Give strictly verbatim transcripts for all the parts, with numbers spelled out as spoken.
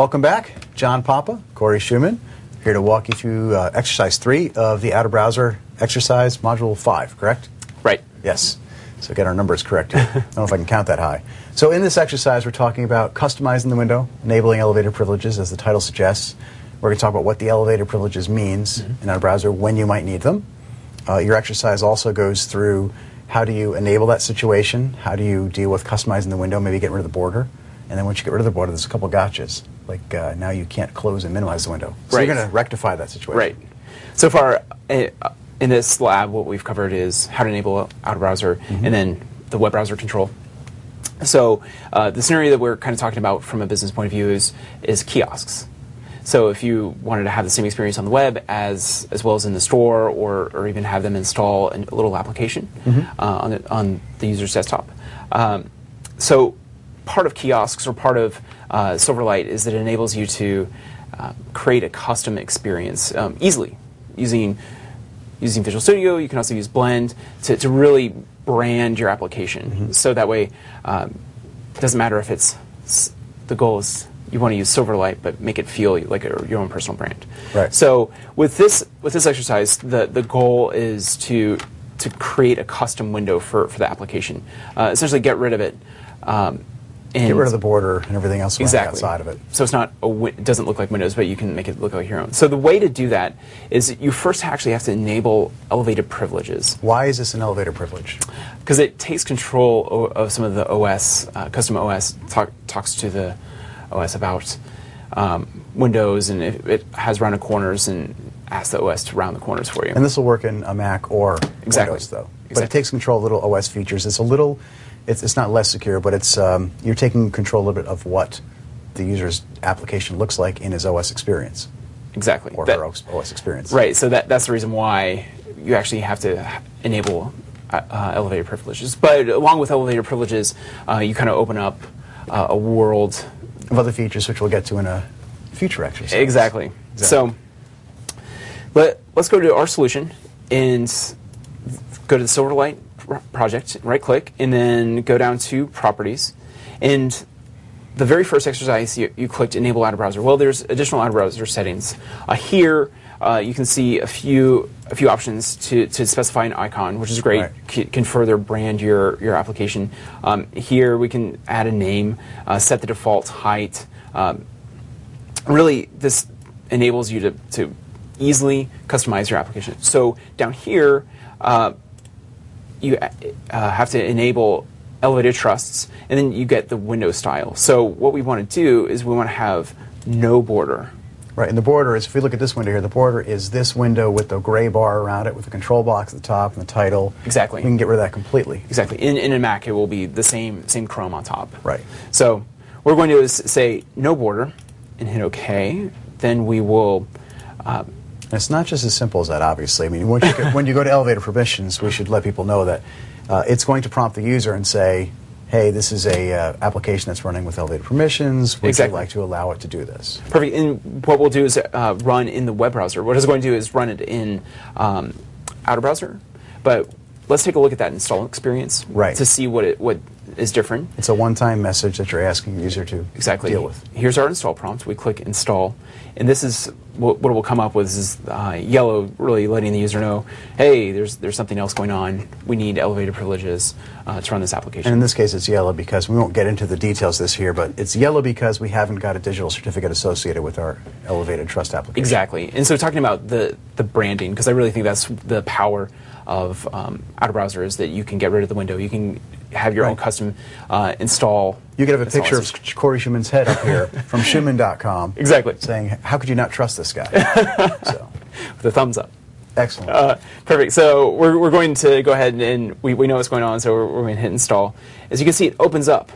Welcome back. John Papa, Corey Shuman, here to walk you through uh, exercise three of the outer browser exercise module five, correct? Right. Yes. So get our numbers correct here. I don't know if I can count that high. So in this exercise, we're talking about customizing the window, enabling elevator privileges, as the title suggests. We're going to talk about what the elevator privileges means mm-hmm. in our browser, when you might need them. Uh, your exercise also goes through how do you enable that situation, how do you deal with customizing the window, maybe get rid of the border, and then once you get rid of the border, there's a couple gotchas. Like uh, now you can't close and minimize the window. So right. you're going to rectify that situation. Right. So far, uh, in this lab, what we've covered is how to enable outer browser mm-hmm. and then the web browser control. So uh, the scenario that we're kind of talking about from a business point of view is, is kiosks. So if you wanted to have the same experience on the web as as well as in the store, or, or even have them install a little application mm-hmm. uh, on, the, on the user's desktop. Um, so part of kiosks, or part of uh, Silverlight, is that it enables you to uh, create a custom experience um, easily using using Visual Studio. You can also use Blend to, to really brand your application. Mm-hmm. So that way, um, it doesn't matter if it's, the goal is you want to use Silverlight, but make it feel like a, your own personal brand. Right. So with this with this exercise, the, the goal is to to create a custom window for, for the application. Uh, essentially get rid of it. Um, and get rid of the border and everything else exactly. outside of it. So it's not a wi- it doesn't look like Windows, but you can make it look like your own. So the way to do that is you first actually have to enable elevated privileges. Why is this an elevator privilege? Because it takes control o- of some of the O S, uh, custom O S, talk, talks to the O S about um, Windows, and it, it has rounded corners and asks the O S to round the corners for you. And this will work in a Mac or exactly. Windows, though. Exactly. But it takes control of little O S features. It's a little, it's, it's not less secure, but it's um, you're taking control a little bit of what the user's application looks like in his O S experience. Exactly. Or that, her O S experience. Right. So that that's the reason why you actually have to enable uh, uh, elevated privileges. But along with elevated privileges, uh, you kind of open up uh, a world of other features, which we'll get to in a future exercise. Exactly. exactly. So let, let's go to our solution and go to the Silverlight project, right-click, and then go down to Properties. And the very first exercise, you, you clicked Enable Outer Browser. Well, there's additional outer browser settings. Uh, here, uh, you can see a few a few options to, to specify an icon, which is great. Right. C- can further brand your, your application. Um, here, we can add a name, uh, set the default height. Um, really, this enables you to, to easily customize your application. So down here, uh, you uh, have to enable elevated trusts, and then you get the window style. So what we want to do is we want to have no border. Right, and the border is, if we look at this window here, the border is this window with the gray bar around it with the control box at the top and the title. Exactly. We can get rid of that completely. Exactly. In, in a Mac, it will be the same same Chrome on top. Right. So what we're going to do is say no border and hit OK. Then we will... Uh, and it's not just as simple as that, obviously. I mean, once you get, when you go to elevator permissions, we should let people know that uh, it's going to prompt the user and say, hey, this is a uh, application that's running with elevated permissions. Would exactly. you like to allow it to do this? Perfect. And what we'll do is uh, run in the web browser. What it's going to do is run it in um, outer browser. But let's take a look at that install experience right. to see what it what is different. It's a one-time message that you're asking the user to exactly. deal with. Here's our install prompt. We click install. And this is what, what it will come up with is uh, yellow, really letting the user know, hey, there's there's something else going on. We need elevated privileges uh, to run this application. And in this case, it's yellow because we won't get into the details of this here, but it's yellow because we haven't got a digital certificate associated with our elevated trust application. Exactly. And so talking about the, the branding, because I really think that's the power of um, outer browser, is that you can get rid of the window. You can have your right. own custom uh, install. You could have a picture of Corey Shuman's head up here from Shuman dot com. Exactly. Saying, how could you not trust this guy? So, with a thumbs up. Excellent. Uh, perfect. So we're, we're going to go ahead and, and we, we know what's going on, so we're, we're going to hit install. As you can see, it opens up.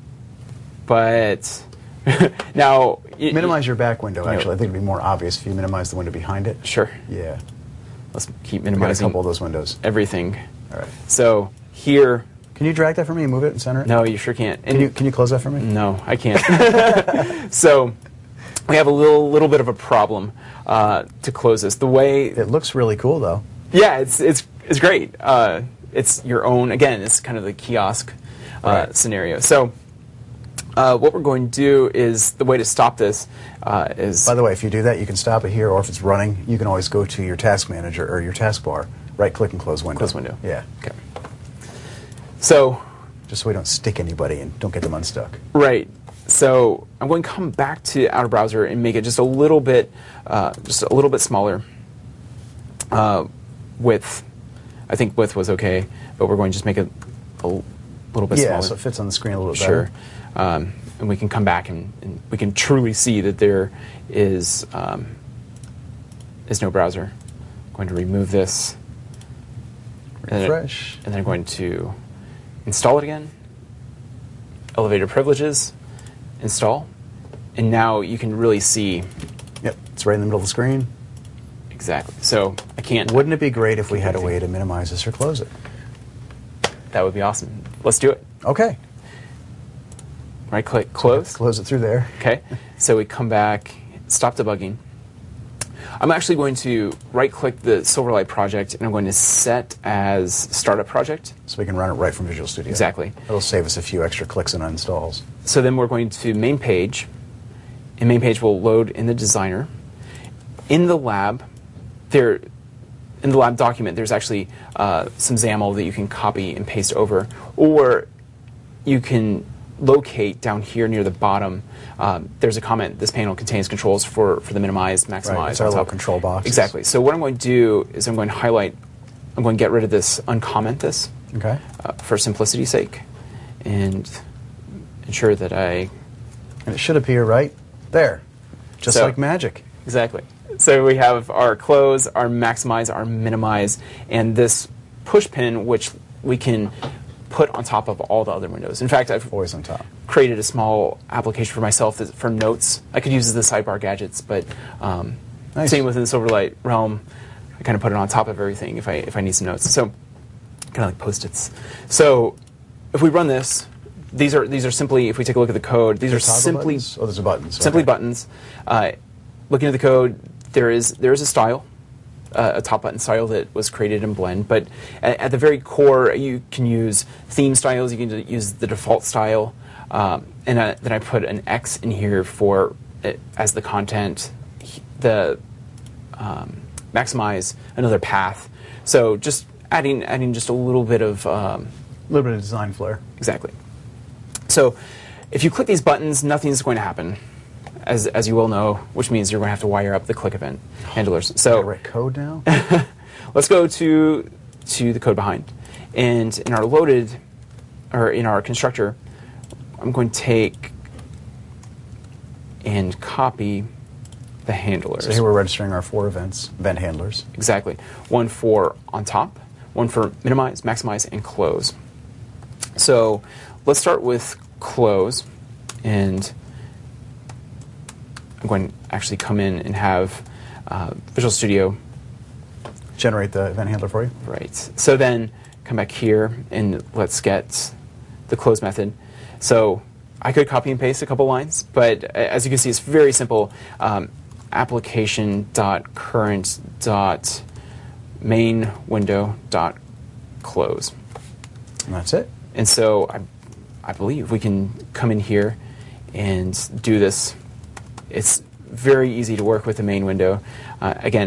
But now... You, minimize your back window, actually. You know, I think it would be more obvious if you minimize the window behind it. Sure. Yeah. Let's keep minimizing a couple of those windows. Everything. All right. So here... Can you drag that for me and move it and center it? No, you sure can't. And can you can you close that for me? No, I can't. So we have a little little bit of a problem uh, to close this. The way it looks really cool, though. Yeah, it's it's it's great. Uh, it's your own. Again, it's kind of the kiosk uh, right. scenario. So Uh, what we're going to do is, the way to stop this uh, is... By the way, if you do that, you can stop it here, or if it's running, you can always go to your task manager or your taskbar, right-click and close window. Close window. Yeah. Okay. So... Just so we don't stick anybody and don't get them unstuck. Right. So I'm going to come back to outer browser and make it just a little bit, uh, just a little bit smaller. Uh, width, I think width was okay, but we're going to just make it a little bit yeah, smaller. Yeah, so it fits on the screen a little bit sure. better. Um, and we can come back and, and we can truly see that there is um, is no browser. I'm going to remove this. Refresh. And then, and then I'm going to install it again. Elevator privileges. Install. And now you can really see. Yep, it's right in the middle of the screen. Exactly. So I can't. Wouldn't it be great if we had a way to minimize this or close it? That would be awesome. Let's do it. Okay. Right click, close. So close it through there. Okay. So we come back, stop debugging. I'm actually going to right click the Silverlight project and I'm going to set as startup project. So we can run it right from Visual Studio. Exactly. It'll save us a few extra clicks and uninstalls. So then we're going to main page, and main page will load in the designer. In the lab, there, in the lab document, there's actually uh, some XAML that you can copy and paste over, or you can locate down here near the bottom. Um, there's a comment, this panel contains controls for, for the minimize, maximize. Right, it's our little control box. Exactly. So what I'm going to do is I'm going to highlight, I'm going to get rid of this, uncomment this, okay. uh, for simplicity's sake, and ensure that I... And it should appear right there, just So- like magic. Exactly. So we have our close, our maximize, our minimize, and this push pin, which we can put on top of all the other windows. In fact, I've Always on top. created a small application for myself that, for notes. I could use as the sidebar gadgets, but um, Nice. same within the Silverlight realm. I kind of put it on top of everything if I if I need some notes. So kind of like post-its. So if we run this, these are these are simply, if we take a look at the code, these are Toggle simply buttons? Oh, there's a button. simply buttons. Uh, looking at the code, there is there is a style, uh, a top button style that was created in Blend. But at, at the very core, you can use theme styles. You can use the default style, um, and uh, then I put an X in here for it as the content. The um, maximize another path. So just adding adding just a little bit of um, A little bit of design flair. exactly. So if you click these buttons, nothing's going to happen, as as you will know, which means you're going to have to wire up the click event handlers. Can I So write code now? let's go to to the code behind, and in our loaded or in our constructor, I'm going to take and copy the handlers. So here we're registering our four events, event handlers. Exactly. One for on top, one for minimize, maximize, and close. So let's start with close, and I'm going to actually come in and have uh, Visual Studio. Generate the event handler for you. Right. So then come back here and let's get the close method. So I could copy and paste a couple lines, but as you can see, it's very simple. Um, application.current.main-window.close. And that's it. And so I, I believe we can come in here and do this. It's very easy to work with the main window. Uh, again,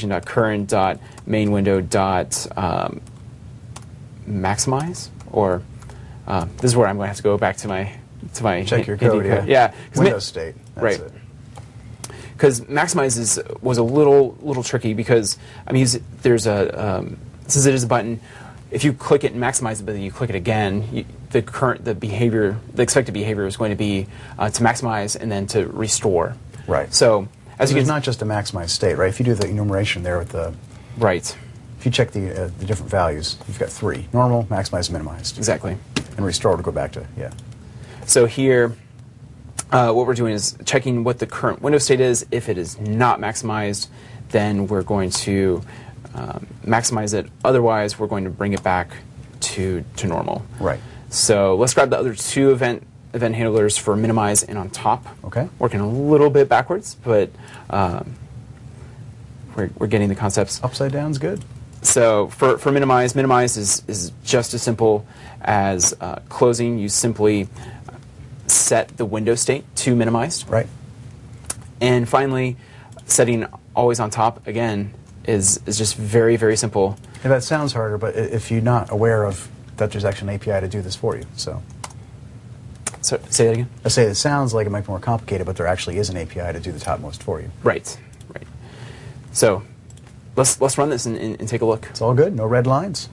application.current.main-window.maximize, or uh, this is where I'm going to have to go back to my to my Check your handy code, yeah. yeah. 'Cause Windows ma- state. That's right. it. Because maximize is, was a little little tricky because I mean there's a um, since it is a button, if you click it and maximize it, but then you click it again, you, the current the behavior the expected behavior is going to be uh, to maximize and then to restore. Right. So as So you it's can not just a maximized state, right? If you do the enumeration there with the, right if you check the, uh, the different values, you've got three: normal, maximized, minimized. exactly. And restore to go back to, yeah. So here, uh, what we're doing is checking what the current window state is. If it is not maximized, then we're going to um, maximize it. Otherwise, we're going to bring it back to to normal. Right. So let's grab the other two event event handlers for minimize and on top. Okay. Working a little bit backwards, but um, we're we're getting the concepts. Upside down's good. So for, for minimize, minimize is, is just as simple as uh, closing. You simply set the window state to minimized. Right. And finally, setting always on top, again, is, is just very, very simple. And that sounds harder, but i- if you're not aware of that, there's actually an A P I to do this for you. So So, say that again? I say it sounds like it might be more complicated, but there actually is an A P I to do the topmost for you. Right, right. So let's, let's run this and, and, and take a look. It's all good. No red lines.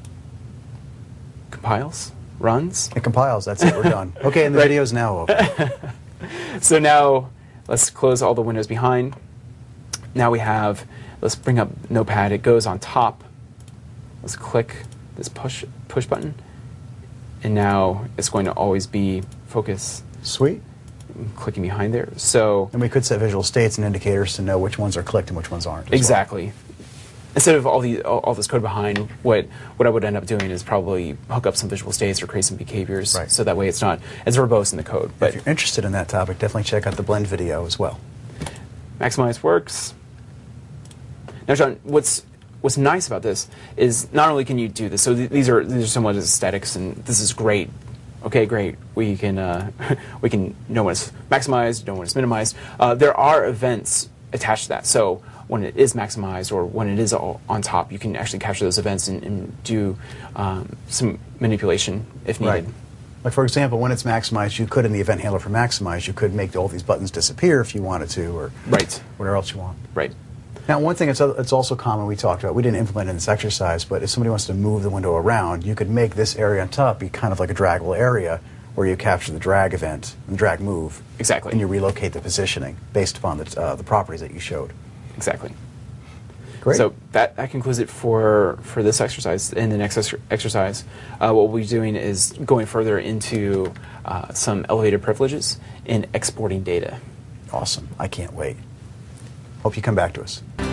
Compiles, runs. It compiles. That's it. We're done. Okay, and the Right. video's now open. So now let's close all the windows behind. Now we have, let's bring up Notepad. It goes on top. Let's click this push push button. And now it's going to always be focus. Sweet. Clicking behind there. So And we could set visual states and indicators to know which ones are clicked and which ones aren't. as well. exactly. Instead of all the all, all this code behind, what what I would end up doing is probably hook up some visual states or create some behaviors, Right. so that way it's not as verbose in the code. If But you're interested in that topic, definitely check out the Blend video as well. maximize works. Now, John, what's what's nice about this is not only can you do this. So th these are these are somewhat aesthetics, and this is great. Okay, great. We can uh, we can know when it's maximized, know when it's minimized. Uh, there are events attached to that. So when it is maximized or when it is all on top, you can actually capture those events and, and do um, some manipulation if needed. Right. Like, for example, when it's maximized, you could, in the event handler for maximize, you could make all these buttons disappear if you wanted to, or Right. whatever else you want. Right. Now, one thing that's, it's also common we talked about, we didn't implement it in this exercise, but if somebody wants to move the window around, you could make this area on top be kind of like a draggable area where you capture the drag event and drag move. Exactly. And you relocate the positioning based upon the, uh, the properties that you showed. Exactly. Great. So that, that concludes it for, for this exercise. In the next ex exercise, uh, what we'll be doing is going further into uh, some elevated privileges and exporting data. Awesome. I can't wait. Hope you come back to us.